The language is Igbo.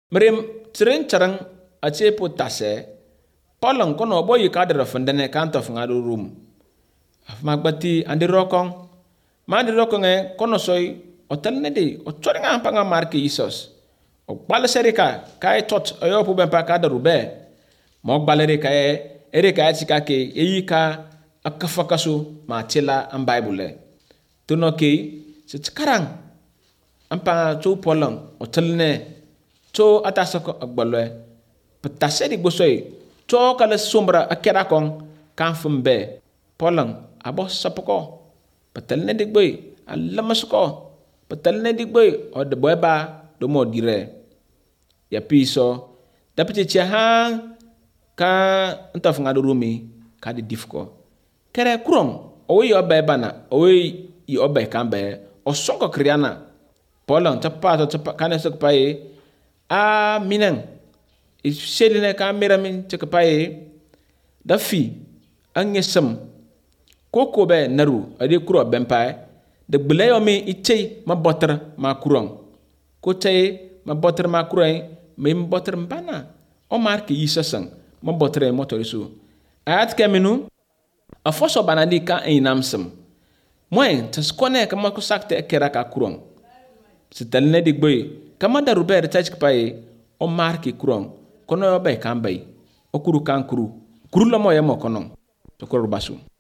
Mrem tren charang ache po tase Paulong kono boy kadra fundene kanto fngado room. Magbati andi rokong. Mandi rokong kono soy hotel nedi o choringa panga marke Jesus. O bala serika kai tot ayo pu ben pa kada rube. Mok balere kai erika chika ke eyika akafakasu ma chela am bible. Tuno ke se tkarang ampa chu Paulong hotel ne cho atasako agbalwe. Petase di bosoy cho kala sombra akera kong kan fumbe Paulong abo sapoko patal ne digboy alamasko patal ne digboy o de boyba do mo dire ya piso dapete chahang ka ntaf ngado rumi ka di difko kere kurong o yo bana o yo be kambe o sonko kriana Paulong tapa kana sok pae a minang seline ka miramin chekpaye da fi angesem koko be naru ade kuro bempa de bleyo mi ichei ma botter ma kurong ko chei ma botter ma kurong me botter mbana o marke yisasang ma botter motorisu ayat kemenu a foso banadi ka einamsem moy tskone kama ko sakte kera ka kurong sitalne digboy kama da ruber tachkpaye o marke kurong kono bay kambay o kuru kan kuru la moya mo kono to ko basu